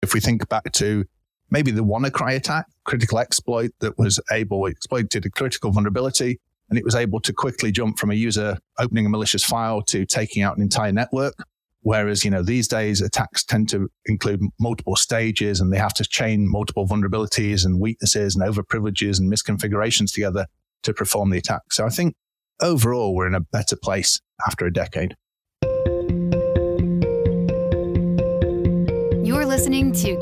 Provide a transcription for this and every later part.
If we think back to maybe the WannaCry attack, critical exploit that exploited a critical vulnerability, and it was able to quickly jump from a user opening a malicious file to taking out an entire network. Whereas, these days attacks tend to include multiple stages and they have to chain multiple vulnerabilities and weaknesses and overprivileges and misconfigurations together to perform the attack. So I think overall, we're in a better place after a decade. You're listening to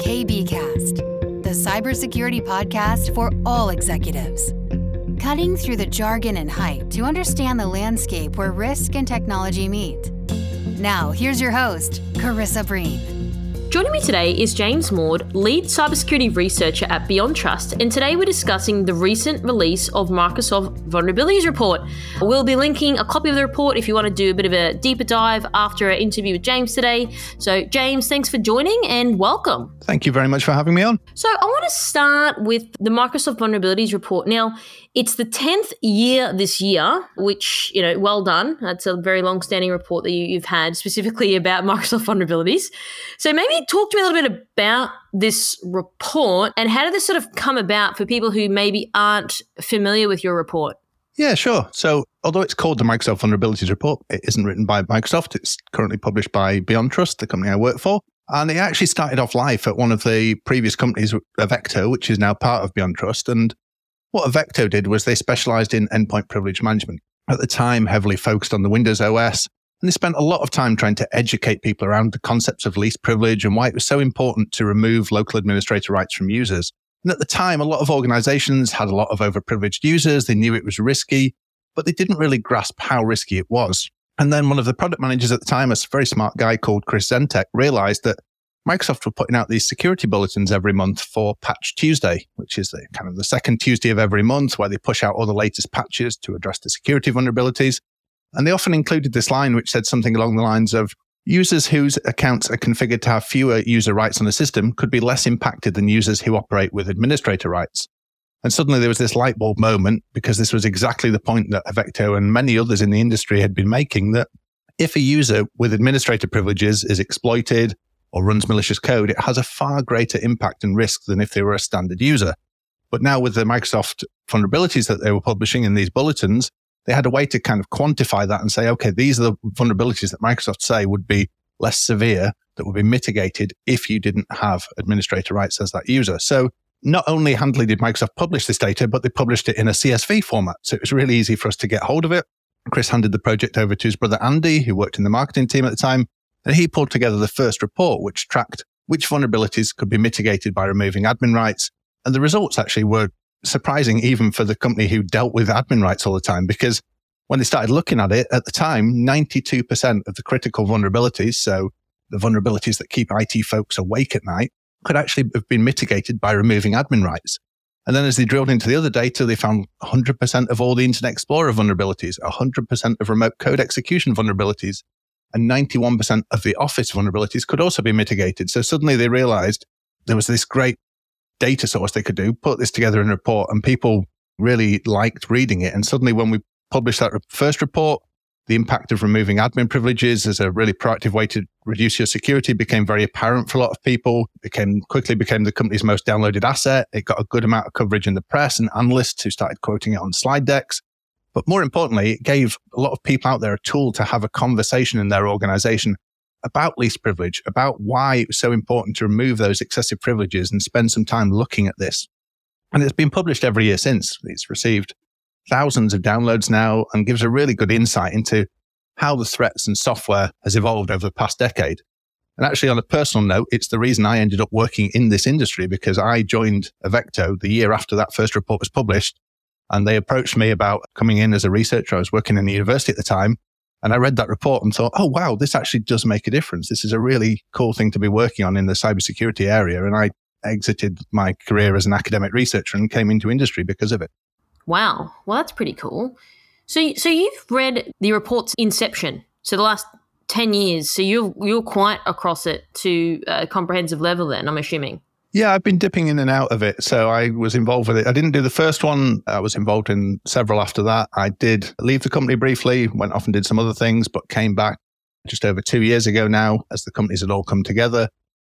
KBcast, the cybersecurity podcast for all executives. Cutting through the jargon and hype to understand the landscape where risk and technology meet. Now, here's your host, Carissa Breen. Joining me today is James Maud, lead cybersecurity researcher at BeyondTrust, and today we're discussing the recent release of Microsoft Vulnerabilities Report. We'll be linking a copy of the report if you want to do a bit of a deeper dive after our interview with James today. So, James, thanks for joining and welcome. Thank you very much for having me on. So, I want to start with the Microsoft Vulnerabilities Report. Now, it's the 10th year this year, which, well done. That's a very long-standing report that you've had specifically about Microsoft vulnerabilities. So maybe talk to me a little bit about this report and how did this sort of come about for people who maybe aren't familiar with your report? Yeah, sure. So although it's called the Microsoft Vulnerabilities Report, it isn't written by Microsoft. It's currently published by BeyondTrust, the company I work for. And it actually started off life at one of the previous companies, Avecto, which is now part of BeyondTrust. And what Avecto did was they specialized in endpoint privilege management. At the time, heavily focused on the Windows OS. And they spent a lot of time trying to educate people around the concepts of least privilege and why it was so important to remove local administrator rights from users. And at the time, a lot of organizations had a lot of overprivileged users. They knew it was risky, but they didn't really grasp how risky it was. And then one of the product managers at the time, a very smart guy called Chris Zentek, realized that Microsoft were putting out these security bulletins every month for Patch Tuesday, which is the second Tuesday of every month where they push out all the latest patches to address the security vulnerabilities. And they often included this line which said something along the lines of, users whose accounts are configured to have fewer user rights on the system could be less impacted than users who operate with administrator rights. And suddenly there was this light bulb moment, because this was exactly the point that Avecto and many others in the industry had been making, that if a user with administrator privileges is exploited or runs malicious code, it has a far greater impact and risk than if they were a standard user. But now with the Microsoft vulnerabilities that they were publishing in these bulletins, they had a way to kind of quantify that and say, okay, these are the vulnerabilities that Microsoft say would be less severe, that would be mitigated if you didn't have administrator rights as that user. So not only handily did Microsoft publish this data, but they published it in a CSV format. So it was really easy for us to get hold of it. Chris handed the project over to his brother Andy, who worked in the marketing team at the time. And he pulled together the first report, which tracked which vulnerabilities could be mitigated by removing admin rights. And the results actually were surprising even for the company who dealt with admin rights all the time, because when they started looking at it at the time, 92% of the critical vulnerabilities, so the vulnerabilities that keep IT folks awake at night, could actually have been mitigated by removing admin rights. And then as they drilled into the other data, they found 100% of all the Internet Explorer vulnerabilities, 100% of remote code execution vulnerabilities, and 91% of the Office vulnerabilities could also be mitigated. So suddenly they realized there was this great data source they could do, put this together in a report, and people really liked reading it. And suddenly when we published that first report, the impact of removing admin privileges as a really proactive way to reduce your security became very apparent for a lot of people. Quickly became the company's most downloaded asset. It got a good amount of coverage in the press and analysts who started quoting it on slide decks. But more importantly, it gave a lot of people out there a tool to have a conversation in their organization about least privilege, about why it was so important to remove those excessive privileges and spend some time looking at this. And it's been published every year since. It's received thousands of downloads now and gives a really good insight into how the threats and software has evolved over the past decade. And actually, on a personal note, it's the reason I ended up working in this industry, because I joined Avecto the year after that first report was published. And they approached me about coming in as a researcher. I was working in the university at the time. And I read that report and thought, oh, wow, this actually does make a difference. This is a really cool thing to be working on in the cybersecurity area. And I exited my career as an academic researcher and came into industry because of it. Wow. Well, that's pretty cool. So you've read the report's inception, so the last 10 years. So you're quite across it to a comprehensive level then, I'm assuming. Yeah, I've been dipping in and out of it. So I was involved with it. I didn't do the first one. I was involved in several after that. I did leave the company briefly, went off and did some other things, but came back just over 2 years ago now as the companies had all come together.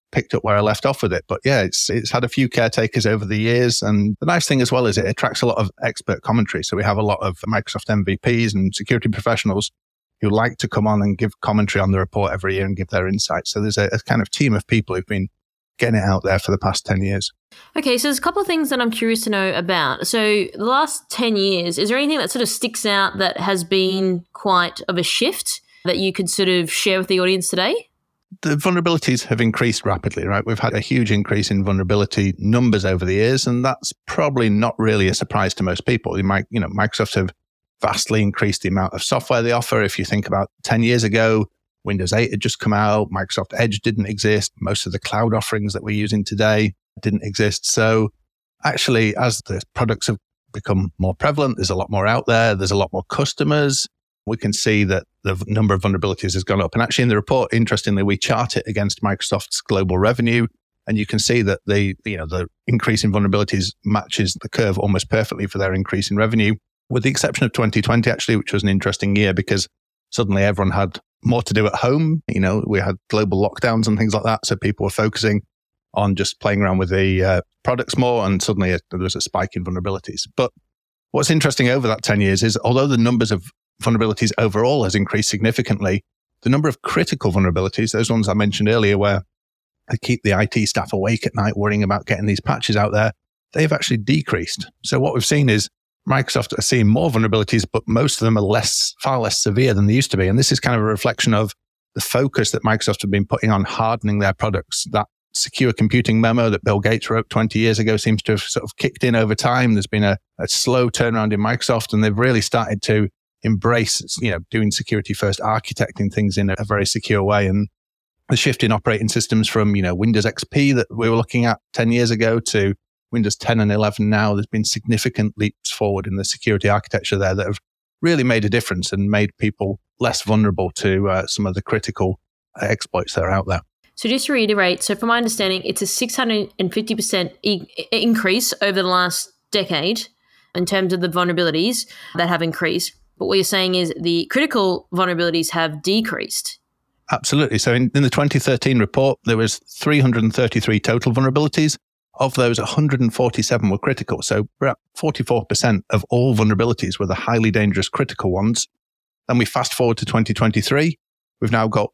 picked up where I left off with it. But yeah, it's had a few caretakers over the years. And the nice thing as well is it attracts a lot of expert commentary. So we have a lot of Microsoft MVPs and security professionals who like to come on and give commentary on the report every year and give their insights. So there's a kind of team of people who've been getting it out there for the past 10 years. Okay, so there's a couple of things that I'm curious to know about. So the last 10 years, is there anything that sort of sticks out that has been quite of a shift that you could sort of share with the audience today? The vulnerabilities have increased rapidly, right? We've had a huge increase in vulnerability numbers over the years, and that's probably not really a surprise to most people. Microsoft have vastly increased the amount of software they offer. If you think about 10 years ago, Windows 8 had just come out, Microsoft Edge didn't exist, most of the cloud offerings that we're using today didn't exist. So actually, as the products have become more prevalent, there's a lot more out there, there's a lot more customers, we can see that the number of vulnerabilities has gone up. And actually in the report, interestingly, we chart it against Microsoft's global revenue, and you can see that the increase in vulnerabilities matches the curve almost perfectly for their increase in revenue, with the exception of 2020, actually, which was an interesting year because suddenly everyone had more to do at home. We had global lockdowns and things like that. So people were focusing on just playing around with the products more, and suddenly there was a spike in vulnerabilities. But what's interesting over that 10 years is although the numbers of vulnerabilities overall has increased significantly, the number of critical vulnerabilities, those ones I mentioned earlier where they keep the IT staff awake at night worrying about getting these patches out there, they've actually decreased. So what we've seen is Microsoft are seeing more vulnerabilities, but most of them are far less severe than they used to be. And this is kind of a reflection of the focus that Microsoft have been putting on hardening their products. That secure computing memo that Bill Gates wrote 20 years ago seems to have sort of kicked in over time. There's been a slow turnaround in Microsoft, and they've really started to embrace, doing security first, architecting things in a very secure way. And the shift in operating systems from, Windows XP that we were looking at 10 years ago to Windows 10 and 11 now, there's been significant leaps forward in the security architecture there that have really made a difference and made people less vulnerable to some of the critical exploits that are out there. So just to reiterate, so from my understanding, it's a 650% increase over the last decade in terms of the vulnerabilities that have increased. But what you're saying is the critical vulnerabilities have decreased. Absolutely. So in the 2013 report, there was 333 total vulnerabilities. Of those, 147 were critical. So about 44% of all vulnerabilities were the highly dangerous critical ones. Then we fast forward to 2023. We've now got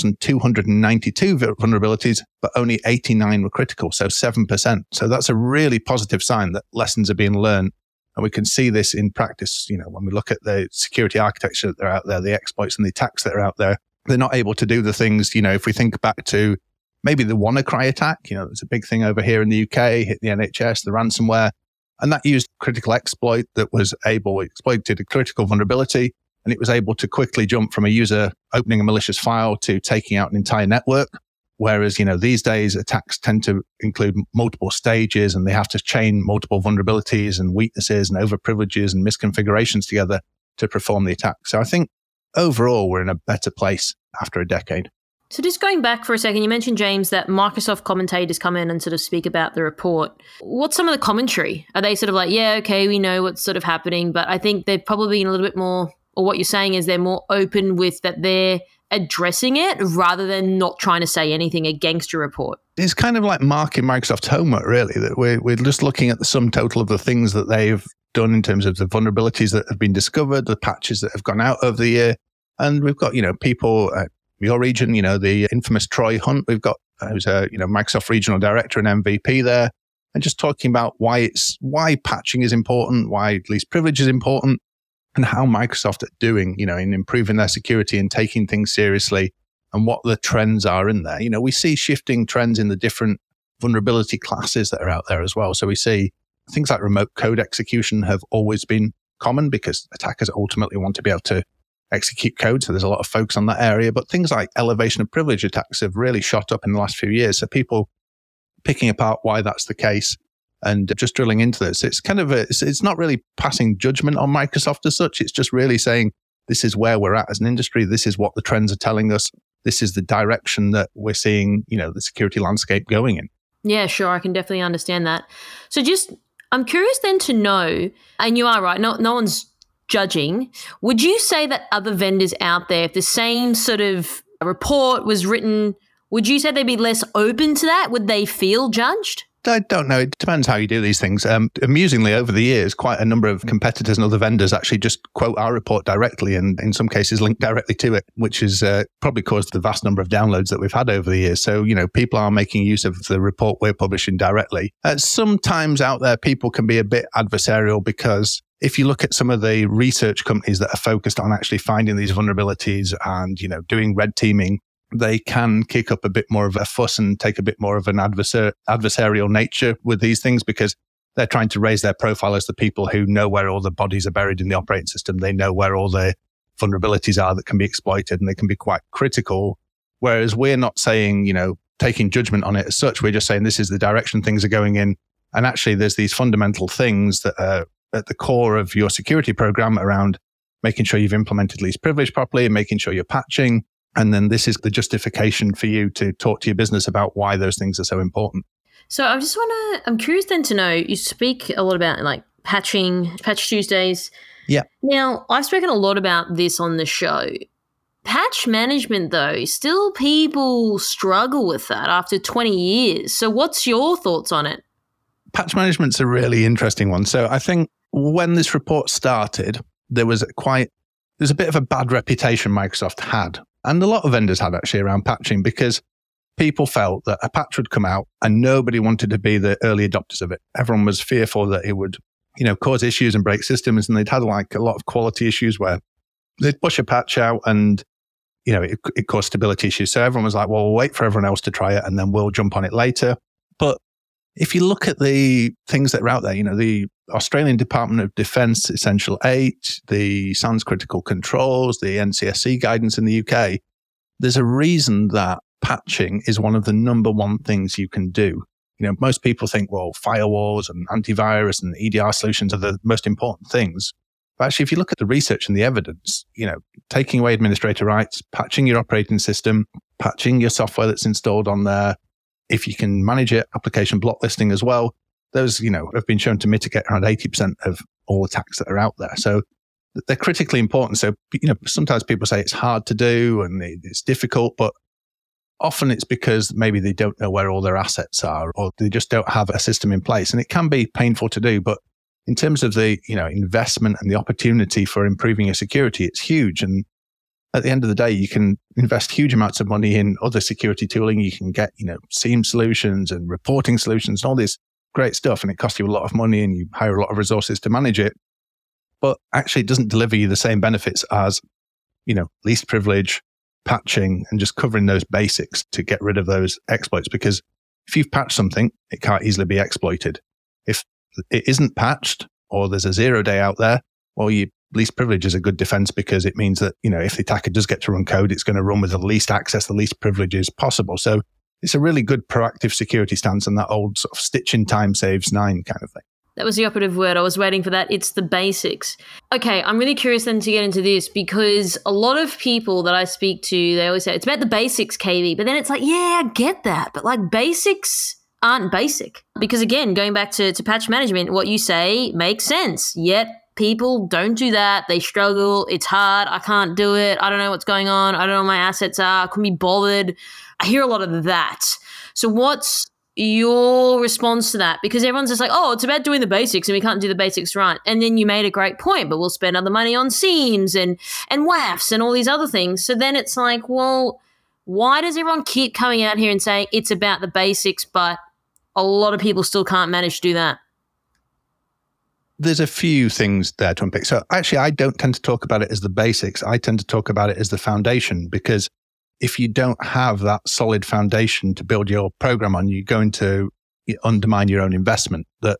1,292 vulnerabilities, but only 89 were critical, so 7%. So that's a really positive sign that lessons are being learned. And we can see this in practice, when we look at the security architecture that are out there, the exploits and the attacks that are out there, they're not able to do the things, if we think back to maybe the WannaCry attack, there's a big thing over here in the UK, hit the NHS, the ransomware, and that used critical exploit that exploited a critical vulnerability, and it was able to quickly jump from a user opening a malicious file to taking out an entire network. Whereas, these days attacks tend to include multiple stages and they have to chain multiple vulnerabilities and weaknesses and overprivileges and misconfigurations together to perform the attack. So I think overall we're in a better place after a decade. So just going back for a second, you mentioned, James, that Microsoft commentators come in and sort of speak about the report. What's some of the commentary? Are they sort of like, yeah, okay, we know what's sort of happening, but I think they've probably been a little bit more, or what you're saying is they're more open with that they're addressing it rather than not trying to say anything against your report? It's kind of like marking Microsoft's homework, really, that we're just looking at the sum total of the things that they've done in terms of the vulnerabilities that have been discovered, the patches that have gone out over the year. And we've got, people... your region, the infamous Troy Hunt, we've got who's a Microsoft regional director and MVP there, and just talking about why patching is important, why least privilege is important, and how Microsoft are doing, in improving their security and taking things seriously, and what the trends are in there. We see shifting trends in the different vulnerability classes that are out there as well. So we see things like remote code execution have always been common because attackers ultimately want to be able to execute code. So there's a lot of focus on that area. But things like elevation of privilege attacks have really shot up in the last few years. So people picking apart why that's the case and just drilling into this. It's kind of it's not really passing judgment on Microsoft as such. It's just really saying this is where we're at as an industry. This is what the trends are telling us. This is the direction that we're seeing, the security landscape going in. Yeah, sure. I can definitely understand that. So I'm curious then to know, and you are right, no one's judging. Would you say that other vendors out there, if the same sort of report was written Would you say they'd be less open to that? Would they feel judged? I don't know. It depends how you do these things. Amusingly, over the years, quite a number of competitors and other vendors actually just quote our report directly and in some cases link directly to it, which has probably caused the vast number of downloads that we've had over the years. So, people are making use of the report we're publishing directly. Sometimes out there, people can be a bit adversarial because if you look at some of the research companies that are focused on actually finding these vulnerabilities and, doing red teaming, they can kick up a bit more of a fuss and take a bit more of an adversarial nature with these things because they're trying to raise their profile as the people who know where all the bodies are buried in the operating system. They know where all the vulnerabilities are that can be exploited, and they can be quite critical. Whereas we're not saying, taking judgment on it as such. We're just saying this is the direction things are going in. And actually, there's these fundamental things that are at the core of your security program around making sure you've implemented least privilege properly and making sure you're patching. And then this is the justification for you to talk to your business about why those things are so important. So I'm curious then to know, you speak a lot about like patching, Patch Tuesdays. Yeah. Now, I've spoken a lot about this on the show. Patch management, though, still people struggle with that after 20 years. So what's your thoughts on it? Patch management's a really interesting one. So I think when this report started, there's a bit of a bad reputation Microsoft had. And a lot of vendors had actually around patching because people felt that a patch would come out and nobody wanted to be the early adopters of it. Everyone was fearful that it would, cause issues and break systems. And they'd had like a lot of quality issues where they'd push a patch out and, it caused stability issues. So everyone was like, well, we'll wait for everyone else to try it and then we'll jump on it later. But if you look at the things that are out there, the Australian Department of Defence Essential 8, the SANS Critical Controls, the NCSC guidance in the UK, there's a reason that patching is one of the number one things you can do. Most people think, well, firewalls and antivirus and EDR solutions are the most important things. But actually, if you look at the research and the evidence, taking away administrator rights, patching your operating system, patching your software that's installed on there, if you can manage it, application block listing as well, those, have been shown to mitigate around 80% of all attacks that are out there. So they're critically important. So, sometimes people say it's hard to do and it's difficult, but often it's because maybe they don't know where all their assets are or they just don't have a system in place. And it can be painful to do, but in terms of the, investment and the opportunity for improving your security, it's huge. And at the end of the day, you can invest huge amounts of money in other security tooling. You can get, SIEM solutions and reporting solutions and all this great stuff. And it costs you a lot of money and you hire a lot of resources to manage it. But actually, it doesn't deliver you the same benefits as, least privilege, patching, and just covering those basics to get rid of those exploits. Because if you've patched something, it can't easily be exploited. If it isn't patched or there's a 0-day out there, well, least privilege is a good defense because it means that, if the attacker does get to run code, it's going to run with the least access, the least privileges possible. So it's a really good proactive security stance and that old sort of stitch in time saves 9 kind of thing. That was the operative word. I was waiting for that. It's the basics. Okay, I'm really curious then to get into this because a lot of people that I speak to, they always say, it's about the basics, KB. But then it's like, yeah, I get that. But like basics aren't basic. Because again, going back to patch management, what you say makes sense. Yet people don't do that. They struggle. It's hard. I can't do it. I don't know what's going on. I don't know what my assets are. I couldn't be bothered. I hear a lot of that. So what's your response to that? Because everyone's just like, oh, it's about doing the basics and we can't do the basics right. And then you made a great point, but we'll spend other money on SIEMs and WAFs and all these other things. So then it's like, well, why does everyone keep coming out here and saying it's about the basics, but a lot of people still can't manage to do that? There's a few things there to unpick. So actually, I don't tend to talk about it as the basics. I tend to talk about it as the foundation, because if you don't have that solid foundation to build your program on, you're going to undermine your own investment. That,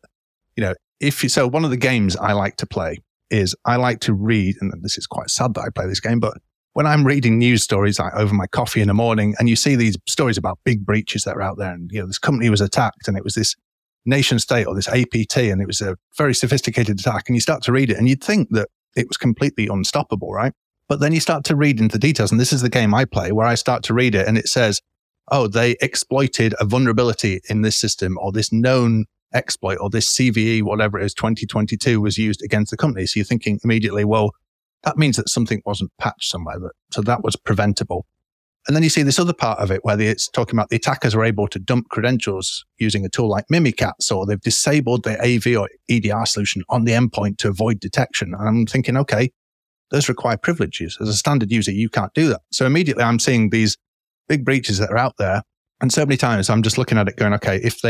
so one of the games I like to play is I like to read, and this is quite sad that I play this game, but when I'm reading news stories like over my coffee in the morning, and you see these stories about big breaches that are out there, and this company was attacked, and it was this nation state or this APT, and it was a very sophisticated attack, and you start to read it, and you'd think that it was completely unstoppable, right? But then you start to read into the details, and this is the game I play, where I start to read it, and it says, oh, they exploited a vulnerability in this system, or this known exploit, or this CVE, whatever it is, 2022 was used against the company. So you're thinking immediately, well, that means that something wasn't patched somewhere, so that was preventable. And then you see this other part of it where it's talking about the attackers are able to dump credentials using a tool like Mimikatz, or they've disabled the AV or EDR solution on the endpoint to avoid detection. And I'm thinking, okay, those require privileges. As a standard user, you can't do that. So immediately I'm seeing these big breaches that are out there. And so many times I'm just looking at it going, okay, if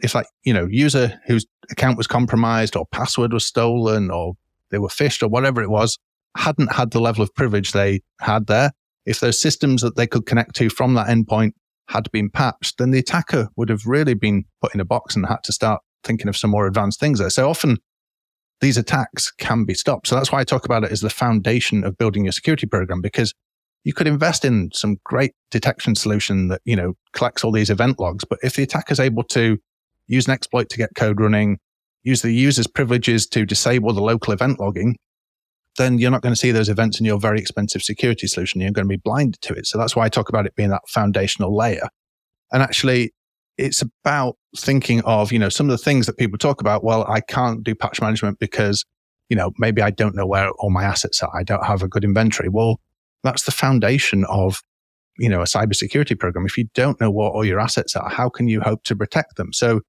user whose account was compromised or password was stolen or they were phished or whatever it was, hadn't had the level of privilege they had there, if those systems that they could connect to from that endpoint had been patched, then the attacker would have really been put in a box and had to start thinking of some more advanced things there. So often these attacks can be stopped. So that's why I talk about it as the foundation of building your security program, because you could invest in some great detection solution that, collects all these event logs. But if the attacker is able to use an exploit to get code running, use the user's privileges to disable the local event logging, then you're not going to see those events in your very expensive security solution. You're going to be blinded to it. So that's why I talk about it being that foundational layer. And actually, it's about thinking of, some of the things that people talk about. Well, I can't do patch management because, maybe I don't know where all my assets are. I don't have a good inventory. Well, that's the foundation of, a cybersecurity program. If you don't know what all your assets are, how can you hope to protect them? So,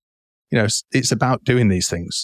it's about doing these things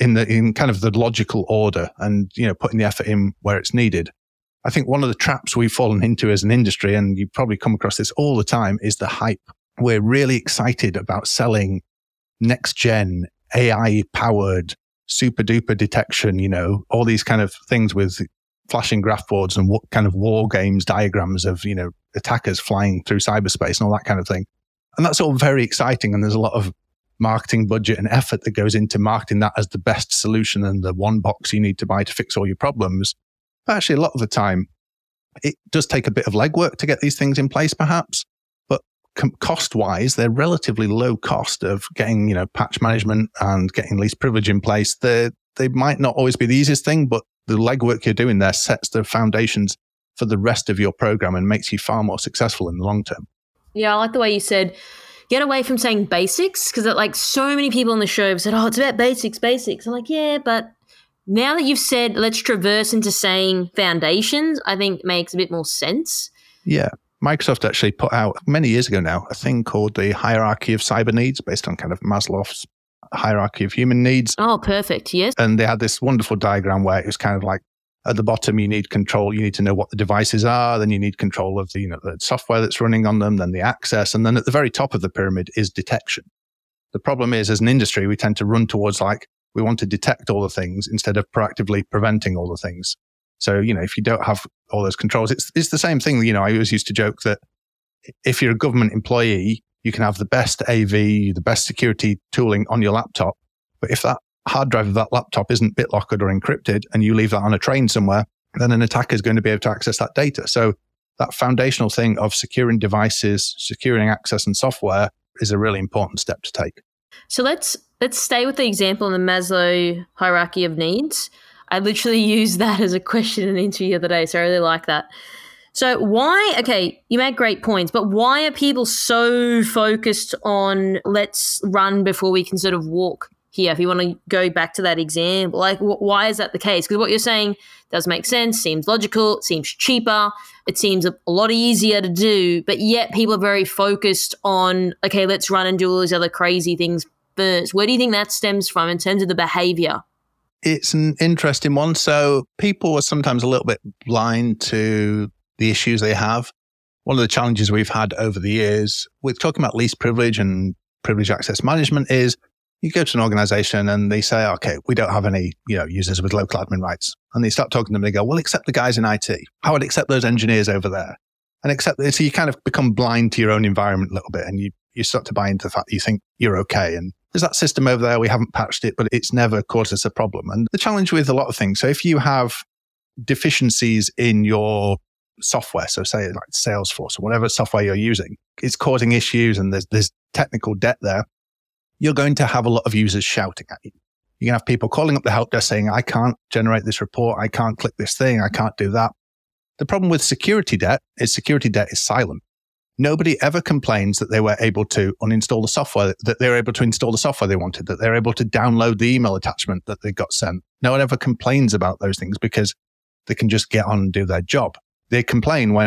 in kind of the logical order and, putting the effort in where it's needed. I think one of the traps we've fallen into as an industry, and you probably come across this all the time, is the hype. We're really excited about selling next gen AI powered super duper detection, all these kind of things with flashing graph boards and what kind of war games diagrams of, attackers flying through cyberspace and all that kind of thing. And that's all very exciting. And there's a lot of marketing budget and effort that goes into marketing that as the best solution and the one box you need to buy to fix all your problems. But actually, a lot of the time, it does take a bit of legwork to get these things in place, perhaps. But cost-wise, they're relatively low cost of getting, patch management and getting least privilege in place. They might not always be the easiest thing, but the legwork you're doing there sets the foundations for the rest of your program and makes you far more successful in the long term. Yeah, I like the way you said, get away from saying basics, because so many people on the show have said, it's about basics. I'm like, yeah, but now that you've said, let's traverse into saying foundations, I think makes a bit more sense. Yeah. Microsoft actually put out many years ago now a thing called the hierarchy of cyber needs based on kind of Maslow's hierarchy of human needs. Oh, perfect. Yes. And they had this wonderful diagram where it was kind of like at the bottom, you need control. You need to know what the devices are. Then you need control of the software that's running on them, then the access. And then at the very top of the pyramid is detection. The problem is, as an industry, we tend to run towards we want to detect all the things instead of proactively preventing all the things. So, if you don't have all those controls, it's the same thing. I always used to joke that if you're a government employee, you can have the best AV, the best security tooling on your laptop. But if that hard drive of that laptop isn't BitLocked or encrypted and you leave that on a train somewhere, then an attacker is going to be able to access that data. So that foundational thing of securing devices, securing access and software is a really important step to take. So let's stay with the example in the Maslow hierarchy of needs. I literally used that as a question in an interview the other day, so I really like that. So you made great points, but why are people so focused on let's run before we can sort of walk here? If you want to go back to that example, why is that the case? Because what you're saying does make sense, seems logical, it seems cheaper, it seems a lot easier to do, but yet people are very focused on, okay, let's run and do all these other crazy things first. Where do you think that stems from in terms of the behavior? It's an interesting one. So people are sometimes a little bit blind to the issues they have. One of the challenges we've had over the years with talking about least privilege and privilege access management is you go to an organization and they say, okay, we don't have any users with local admin rights. And they start talking to them and they go, well, accept the guys in IT. I would accept those engineers over there. And so you kind of become blind to your own environment a little bit and you start to buy into the fact that you think you're okay. And there's that system over there, we haven't patched it, but it's never caused us a problem. And the challenge with a lot of things, so if you have deficiencies in your software, so say like Salesforce or whatever software you're using, it's causing issues and there's technical debt there, you're going to have a lot of users shouting at you. You're going to have people calling up the help desk saying, I can't generate this report, I can't click this thing, I can't do that. The problem with security debt is silent. Nobody ever complains that they were able to uninstall the software, that they were able to install the software they wanted, that they were able to download the email attachment that they got sent. No one ever complains about those things because they can just get on and do their job. They complain when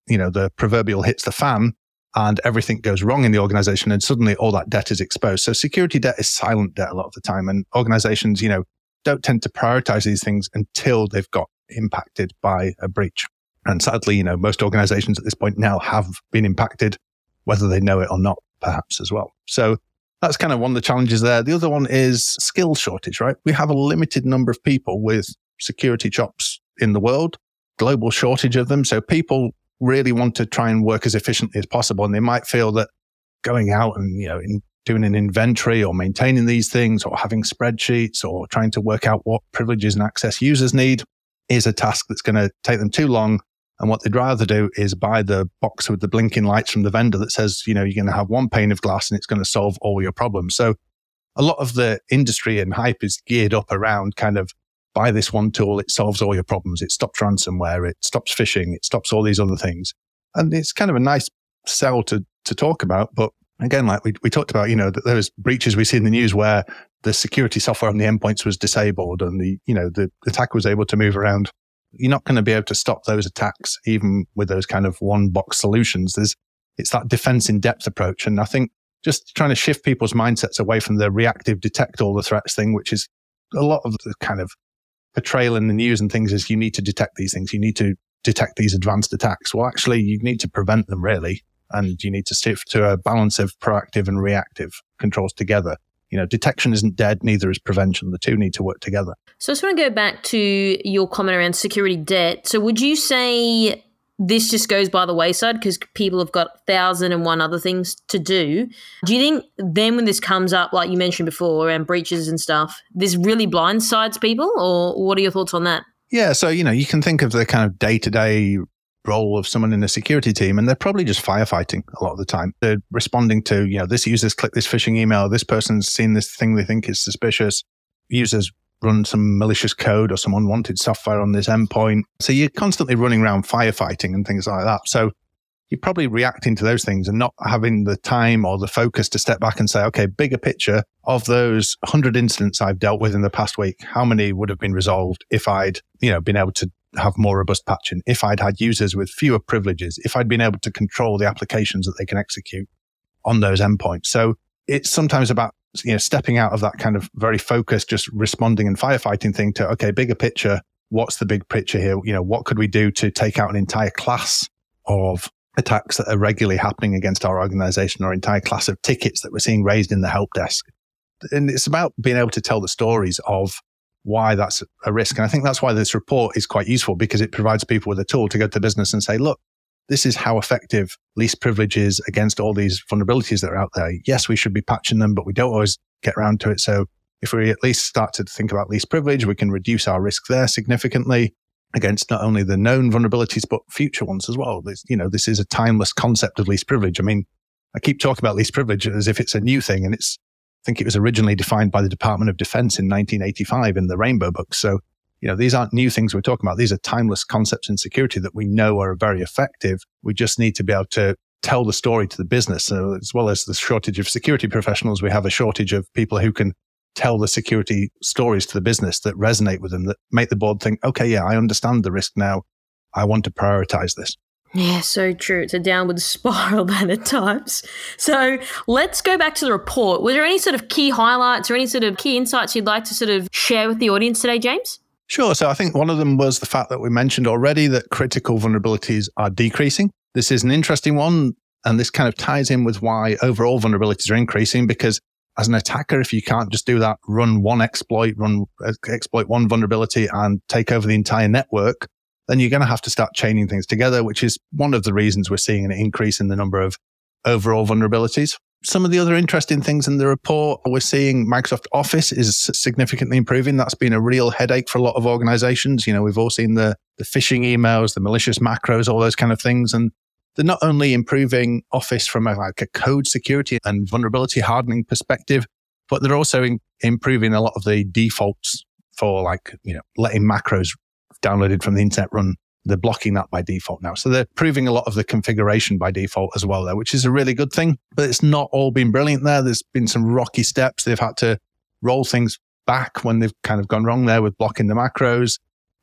the proverbial hits the fan and everything goes wrong in the organization and suddenly all that debt is exposed. So security debt is silent debt a lot of the time. And organizations, don't tend to prioritize these things until they've got impacted by a breach. And sadly, most organizations at this point now have been impacted, whether they know it or not, perhaps as well. So that's kind of one of the challenges there. The other one is skill shortage, right? We have a limited number of people with security chops in the world, global shortage of them. So people really want to try and work as efficiently as possible. And they might feel that going out and, doing an inventory or maintaining these things or having spreadsheets or trying to work out what privileges and access users need is a task that's going to take them too long. And what they'd rather do is buy the box with the blinking lights from the vendor that says, you're going to have one pane of glass and it's going to solve all your problems. So a lot of the industry and hype is geared up around kind of buy this one tool, it solves all your problems. It stops ransomware, it stops phishing, it stops all these other things. And it's kind of a nice sell to talk about. But again, like we talked about, that those breaches we see in the news where the security software on the endpoints was disabled and the attacker was able to move around. You're not going to be able to stop those attacks, even with those kind of one box solutions. It's that defense in depth approach. And I think just trying to shift people's mindsets away from the reactive detect all the threats thing, which is a lot of the kind of portrayal in the news and things is you need to detect these things. You need to detect these advanced attacks. Well, actually, you need to prevent them really. And you need to shift to a balance of proactive and reactive controls together. Detection isn't dead, neither is prevention. The two need to work together. So I just want to go back to your comment around security debt. So would you say this just goes by the wayside because people have got 1,001 other things to do? Do you think then when this comes up, like you mentioned before, around breaches and stuff, this really blindsides people? Or what are your thoughts on that? Yeah, so, you can think of the kind of day-to-day role of someone in a security team, and they're probably just firefighting a lot of the time. They're responding to, this user's clicked this phishing email, this person's seen this thing they think is suspicious, users run some malicious code or some unwanted software on this endpoint. So you're constantly running around firefighting and things like that. So you're probably reacting to those things and not having the time or the focus to step back and say, okay, bigger picture of those 100 incidents I've dealt with in the past week, how many would have been resolved if I'd, been able to have more robust patching, if I'd had users with fewer privileges, if I'd been able to control the applications that they can execute on those endpoints. So it's sometimes about, stepping out of that kind of very focused, just responding and firefighting thing to, okay, bigger picture. What's the big picture here? What could we do to take out an entire class of attacks that are regularly happening against our organization or entire class of tickets that we're seeing raised in the help desk? And it's about being able to tell the stories of why that's a risk. And I think that's why this report is quite useful because it provides people with a tool to go to business and say, look, this is how effective least privilege is against all these vulnerabilities that are out there. Yes, we should be patching them, but we don't always get around to it. So if we at least start to think about least privilege, we can reduce our risk there significantly against not only the known vulnerabilities, but future ones as well. This is a timeless concept of least privilege. I mean, I keep talking about least privilege as if it's a new thing, and I think it was originally defined by the Department of Defense in 1985 in the Rainbow Book. So, these aren't new things we're talking about. These are timeless concepts in security that we know are very effective. We just need to be able to tell the story to the business. So as well as the shortage of security professionals, we have a shortage of people who can tell the security stories to the business that resonate with them, that make the board think, okay, yeah, I understand the risk now. I want to prioritize this. Yeah, so true. It's a downward spiral then at times. So let's go back to the report. Were there any sort of key highlights or any sort of key insights you'd like to sort of share with the audience today, James? Sure. So I think one of them was the fact that we mentioned already that critical vulnerabilities are decreasing. This is an interesting one, and this kind of ties in with why overall vulnerabilities are increasing, because as an attacker, if you can't just do that, run one exploit, exploit one vulnerability and take over the entire network, then you're going to have to start chaining things together, which is one of the reasons we're seeing an increase in the number of overall vulnerabilities. Some of the other interesting things in the report, we're seeing Microsoft Office is significantly improving. That's been a real headache for a lot of organizations. We've all seen the phishing emails, the malicious macros, all those kind of things. And they're not only improving Office from a code security and vulnerability hardening perspective, but they're also improving a lot of the defaults for letting macros downloaded from the internet run. They're blocking that by default now. So they're improving a lot of the configuration by default as well there, which is a really good thing. But it's not all been brilliant there. There's been some rocky steps. They've had to roll things back when they've kind of gone wrong there with blocking the macros.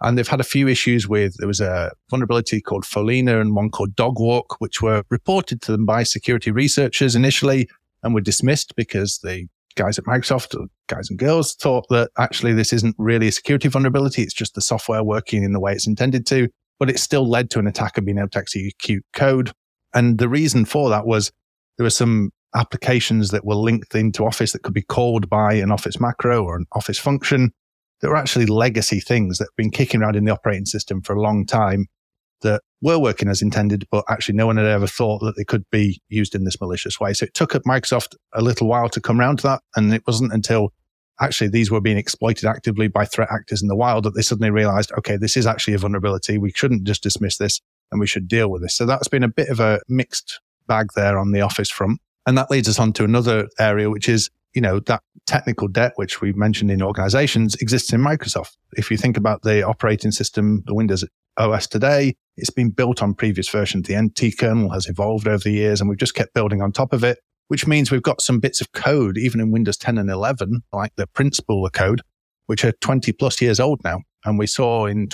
And they've had a few issues with, there was a vulnerability called Folina and one called Dogwalk, which were reported to them by security researchers initially and were dismissed because the guys at Microsoft, or guys and girls, thought that actually this isn't really a security vulnerability. It's just the software working in the way it's intended to. But it still led to an attacker being able to execute code. And the reason for that was there were some applications that were linked into Office that could be called by an Office macro or an Office function. There were actually legacy things that have been kicking around in the operating system for a long time that were working as intended, but actually no one had ever thought that they could be used in this malicious way. So it took Microsoft a little while to come around to that. And it wasn't until actually these were being exploited actively by threat actors in the wild that they suddenly realized, okay, this is actually a vulnerability. We shouldn't just dismiss this and we should deal with this. So that's been a bit of a mixed bag there on the Office front. And that leads us on to another area, which is, that technical debt, which we've mentioned in organizations, exists in Microsoft. If you think about the operating system, the Windows OS today, it's been built on previous versions. The NT kernel has evolved over the years and we've just kept building on top of it, which means we've got some bits of code, even in Windows 10 and 11, like the print spooler code, which are 20 plus years old now. And we saw in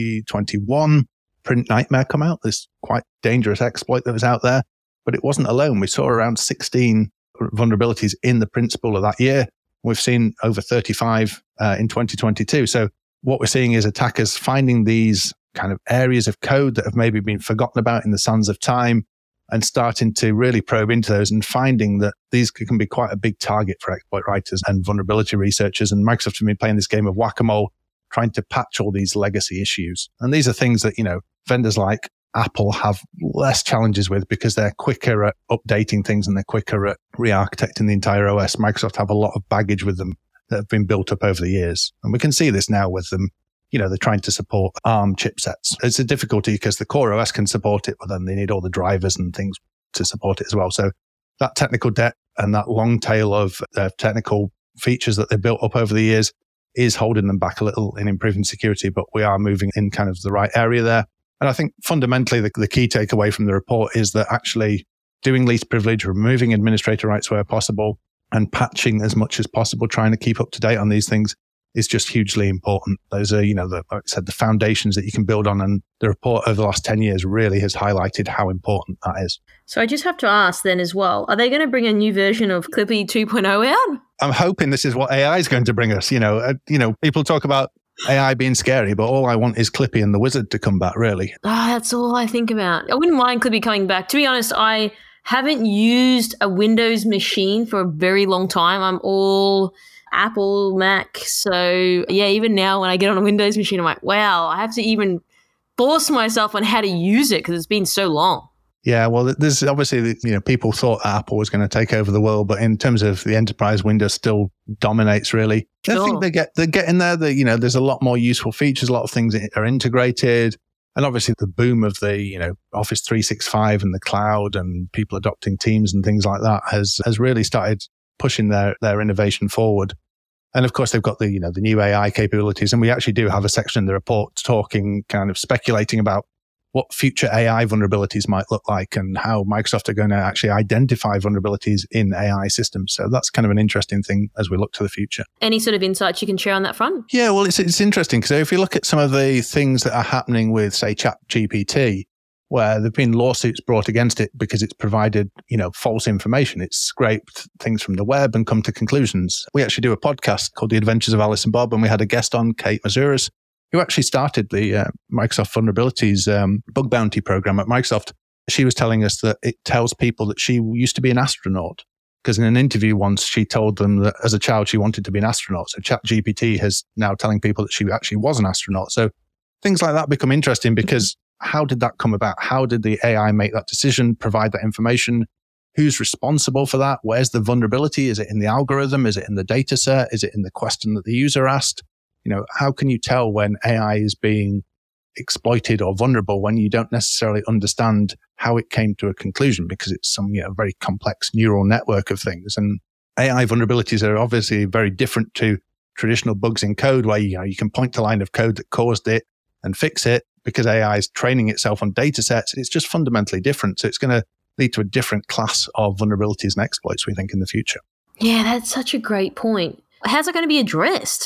2021, Print Nightmare come out, this quite dangerous exploit that was out there. But it wasn't alone. We saw around 16 vulnerabilities in the print spooler that year. We've seen over 35 in 2022. So what we're seeing is attackers finding these kind of areas of code that have maybe been forgotten about in the sands of time and starting to really probe into those and finding that these can be quite a big target for exploit writers and vulnerability researchers. And Microsoft have been playing this game of whack-a-mole, trying to patch all these legacy issues. And these are things that, vendors like Apple have less challenges with because they're quicker at updating things and they're quicker at re-architecting the entire OS. Microsoft have a lot of baggage with them that have been built up over the years. And we can see this now with them. They're trying to support ARM chipsets. It's a difficulty because the core OS can support it, but then they need all the drivers and things to support it as well. So that technical debt and that long tail of technical features that they built up over the years is holding them back a little in improving security, but we are moving in kind of the right area there. And I think fundamentally the key takeaway from the report is that actually doing least privilege, removing administrator rights where possible, and patching as much as possible, trying to keep up to date on these things is just hugely important. Those are, like I said, the foundations that you can build on. And the report over the last 10 years really has highlighted how important that is. So I just have to ask then as well, are they going to bring a new version of Clippy 2.0 out? I'm hoping this is what AI is going to bring us. People talk about AI being scary, but all I want is Clippy and the Wizard to come back, really. That's all I think about. I wouldn't mind Clippy coming back. To be honest, I haven't used a Windows machine for a very long time. I'm all Apple, Mac. So yeah, even now when I get on a Windows machine, I'm like, wow, I have to even force myself on how to use it because it's been so long. Yeah, well, there's obviously, people thought Apple was going to take over the world, but in terms of the enterprise, Windows still dominates, really. Sure. I think they're getting there. There's a lot more useful features. A lot of things are integrated. And obviously the boom of the, Office 365 and the cloud and people adopting Teams and things like that has really started pushing their innovation forward. And of course, they've got the new AI capabilities. And we actually do have a section in the report talking, kind of speculating about what future AI vulnerabilities might look like and how Microsoft are going to actually identify vulnerabilities in AI systems. So that's kind of an interesting thing as we look to the future. Any sort of insights you can share on that front? Yeah, well, it's interesting because if you look at some of the things that are happening with, say, ChatGPT, where there've been lawsuits brought against it because it's provided, false information. It's scraped things from the web and come to conclusions. We actually do a podcast called The Adventures of Alice and Bob, and we had a guest on, Kate Mazuras, who actually started the Microsoft Vulnerabilities bug bounty program at Microsoft. She was telling us that it tells people that she used to be an astronaut because in an interview once she told them that as a child she wanted to be an astronaut. So ChatGPT is now telling people that she actually was an astronaut. So things like that become interesting because how did that come about? How did the AI make that decision, provide that information? Who's responsible for that? Where's the vulnerability? Is it in the algorithm? Is it in the data set? Is it in the question that the user asked? How can you tell when AI is being exploited or vulnerable when you don't necessarily understand how it came to a conclusion because it's some very complex neural network of things? And AI vulnerabilities are obviously very different to traditional bugs in code where you can point to a line of code that caused it and fix it because AI is training itself on data sets. It's just fundamentally different. So it's going to lead to a different class of vulnerabilities and exploits, we think, in the future. Yeah, that's such a great point. How's it going to be addressed?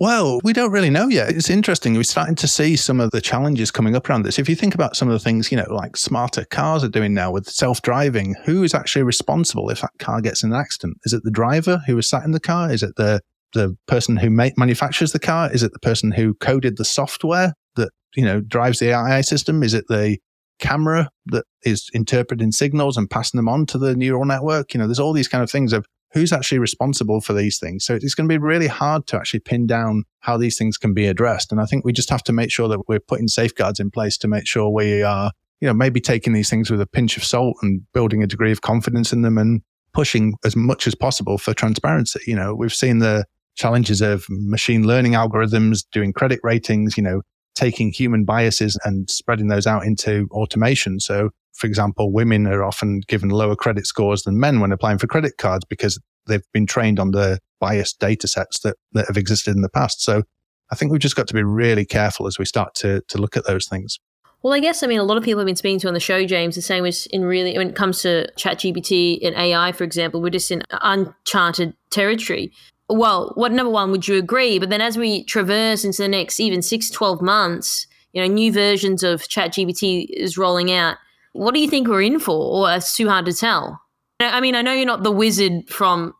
Well, we don't really know yet. It's interesting. We're starting to see some of the challenges coming up around this. If you think about some of the things, like smarter cars are doing now with self-driving, who is actually responsible if that car gets in an accident? Is it the driver who was sat in the car? Is it the person who manufactures the car? Is it the person who coded the software that, drives the AI system? Is it the camera that is interpreting signals and passing them on to the neural network? There's all these kind of things of who's actually responsible for these things. So it's going to be really hard to actually pin down how these things can be addressed. And I think we just have to make sure that we're putting safeguards in place to make sure we are, maybe taking these things with a pinch of salt and building a degree of confidence in them and pushing as much as possible for transparency. We've seen the challenges of machine learning algorithms doing credit ratings, taking human biases and spreading those out into automation. So, for example, women are often given lower credit scores than men when applying for credit cards because they've been trained on the biased data sets that have existed in the past. So I think we've just got to be really careful as we start to look at those things. Well, I guess, a lot of people have been speaking to on the show, James, the same as when it comes to ChatGPT and AI, for example, we're just in uncharted territory. Well, number one, would you agree? But then as we traverse into the next even 6-12 months, new versions of ChatGPT is rolling out. What do you think we're in for? Or it's too hard to tell? I know you're not the wizard from,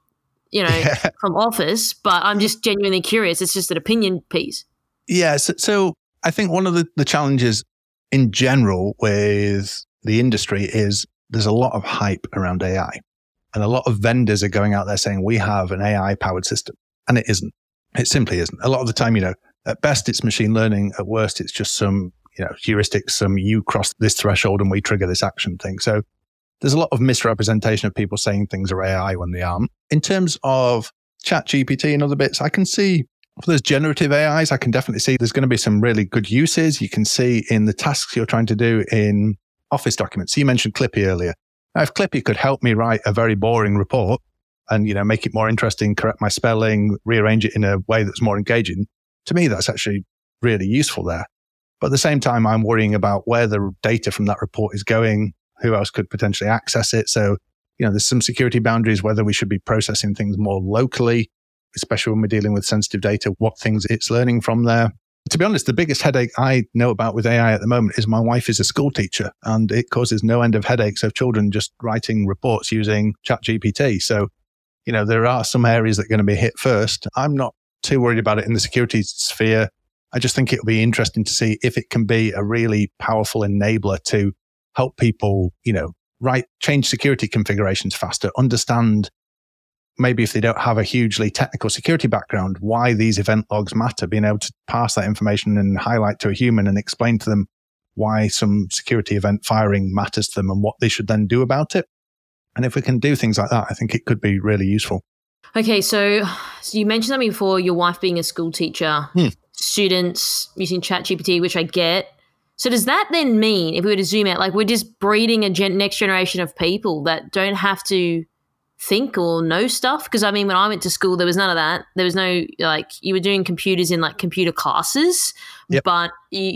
from Office, but I'm just genuinely curious. It's just an opinion piece. Yeah. So I think one of the challenges in general with the industry is there's a lot of hype around AI. And a lot of vendors are going out there saying, we have an AI-powered system. And it isn't. It simply isn't. A lot of the time, at best, it's machine learning. At worst, it's just some, heuristics, you cross this threshold and we trigger this action thing. So there's a lot of misrepresentation of people saying things are AI when they aren't. In terms of ChatGPT and other bits, I can see for those generative AIs, I can definitely see there's going to be some really good uses. You can see in the tasks you're trying to do in Office documents. So you mentioned Clippy earlier. Now, if Clippy could help me write a very boring report and, make it more interesting, correct my spelling, rearrange it in a way that's more engaging, to me, that's actually really useful there. But at the same time, I'm worrying about where the data from that report is going, who else could potentially access it. So, there's some security boundaries, whether we should be processing things more locally, especially when we're dealing with sensitive data, what things it's learning from there. To be honest, the biggest headache I know about with AI at the moment is my wife is a school teacher and it causes no end of headaches of children just writing reports using ChatGPT. So, there are some areas that are going to be hit first. I'm not too worried about it in the security sphere. I just think it'll be interesting to see if it can be a really powerful enabler to help people, change security configurations faster, understand maybe if they don't have a hugely technical security background, why these event logs matter, being able to pass that information and highlight to a human and explain to them why some security event firing matters to them and what they should then do about it. And if we can do things like that, I think it could be really useful. Okay, so you mentioned something before, your wife being a school teacher, students using ChatGPT, which I get. So does that then mean, if we were to zoom out, like we're just breeding a next generation of people that don't have to think or know stuff? Because when I went to school, there was none of that. There was no, you were doing computers in computer classes, but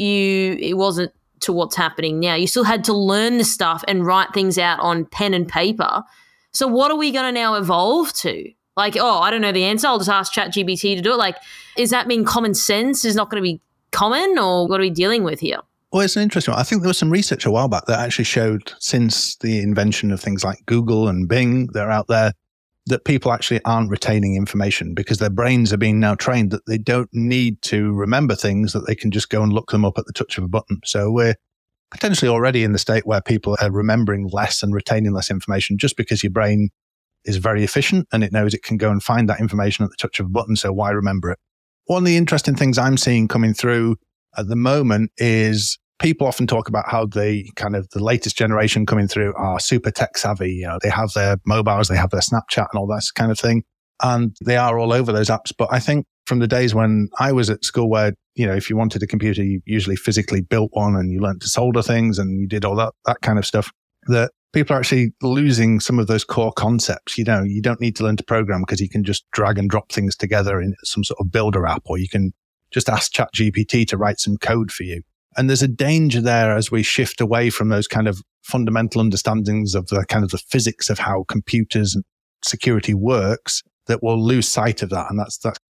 it wasn't to what's happening now. You still had to learn the stuff and write things out on pen and paper. So what are we going to now evolve to? I don't know the answer. I'll just ask ChatGPT to do it. Does that mean common sense is not going to be common, or what are we dealing with here? Well, it's an interesting one. I think there was some research a while back that actually showed since the invention of things like Google and Bing, they're out there, that people actually aren't retaining information because their brains are being now trained that they don't need to remember things, that they can just go and look them up at the touch of a button. So we're potentially already in the state where people are remembering less and retaining less information just because your brain is very efficient and it knows it can go and find that information at the touch of a button. So why remember it? One of the interesting things I'm seeing coming through at the moment is people often talk about how the latest generation coming through are super tech savvy. They have their mobiles, they have their Snapchat and all that kind of thing. And they are all over those apps. But I think from the days when I was at school where, if you wanted a computer, you usually physically built one and you learned to solder things and you did all that kind of stuff, that people are actually losing some of those core concepts. You don't need to learn to program because you can just drag and drop things together in some sort of builder app, or you can just ask ChatGPT to write some code for you. And there's a danger there as we shift away from those kind of fundamental understandings of the kind of the physics of how computers and security works, that we'll lose sight of that. And that's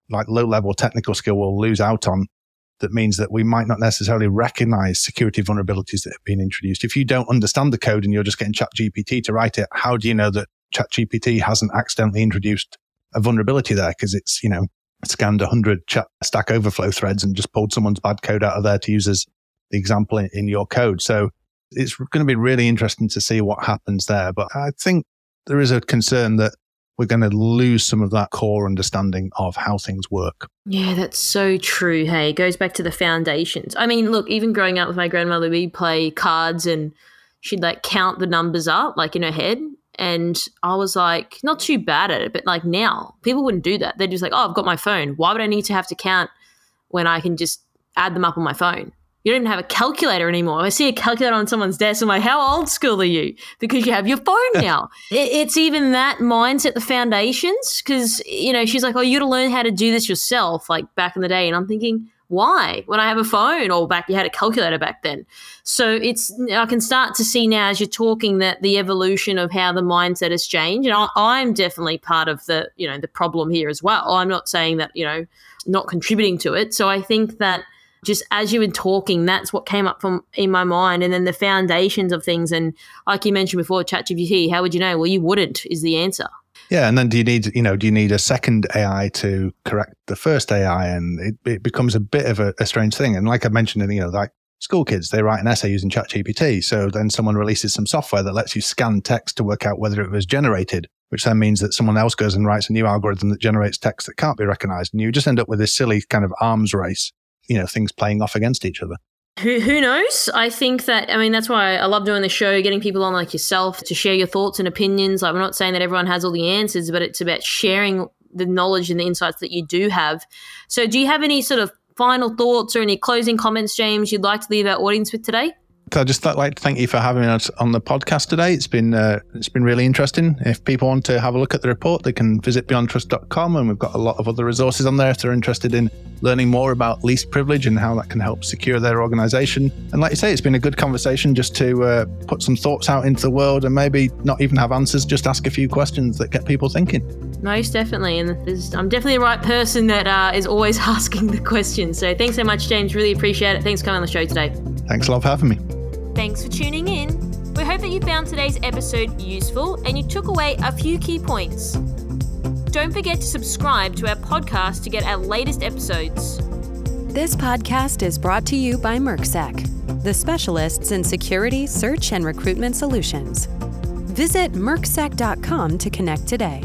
like low-level technical skill we'll lose out on that means that we might not necessarily recognize security vulnerabilities that have been introduced. If you don't understand the code and you're just getting ChatGPT to write it, how do you know that ChatGPT hasn't accidentally introduced a vulnerability there because it's, scanned 100 Stack Overflow threads and just pulled someone's bad code out of there to use as the example in your code. So it's going to be really interesting to see what happens there. But I think there is a concern that we're going to lose some of that core understanding of how things work. Yeah, that's so true. Hey, it goes back to the foundations. I mean, look, even growing up with my grandmother, we'd play cards and she'd like count the numbers up like in her head. And I was like, not too bad at it, but like now people wouldn't do that. They're just like, oh, I've got my phone. Why would I need to have to count when I can just add them up on my phone? You don't even have a calculator anymore. I see a calculator on someone's desk. I'm like, how old school are you? Because you have your phone now. It's even that mindset, the foundations, because, she's like, oh, you got to learn how to do this yourself, like back in the day. And I'm thinking, why? When I have a phone, or you had a calculator back then. So I can start to see now as you're talking that the evolution of how the mindset has changed. And I'm definitely part of the problem here as well. I'm not saying that, not contributing to it. So I think that just as you were talking, that's what came up in my mind. And then the foundations of things. And like you mentioned before, ChatGPT, how would you know? Well, you wouldn't is the answer. Yeah, and then do you need a second AI to correct the first AI? And it becomes a bit of a strange thing. And like I mentioned, like school kids, they write an essay using ChatGPT. So then someone releases some software that lets you scan text to work out whether it was generated, which then means that someone else goes and writes a new algorithm that generates text that can't be recognized. And you just end up with this silly kind of arms race, things playing off against each other. Who knows? I think that, that's why I love doing the show, getting people on like yourself to share your thoughts and opinions. Like, we're not saying that everyone has all the answers, but it's about sharing the knowledge and the insights that you do have. So do you have any sort of final thoughts or any closing comments, James, you'd like to leave our audience with today? So I'd just like to thank you for having us on the podcast today. It's been really interesting. If people want to have a look at the report, they can visit beyondtrust.com, and we've got a lot of other resources on there if they're interested in learning more about least privilege and how that can help secure their organization. And like you say, it's been a good conversation just to put some thoughts out into the world and maybe not even have answers, just ask a few questions that get people thinking. Most definitely. And I'm definitely the right person that is always asking the questions. So thanks so much, James. Really appreciate it. Thanks for coming on the show today. Thanks a lot for having me. Thanks for tuning in. We hope that you found today's episode useful and you took away a few key points. Don't forget to subscribe to our podcast to get our latest episodes. This podcast is brought to you by MERCSEC, the specialists in security, search, and recruitment solutions. Visit MERCSEC.com to connect today.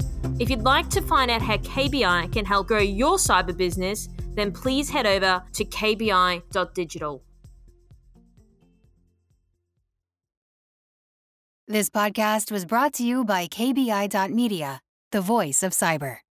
If you'd like to find out how KBI can help grow your cyber business, then please head over to kbi.digital. This podcast was brought to you by KBI.media, the voice of cyber.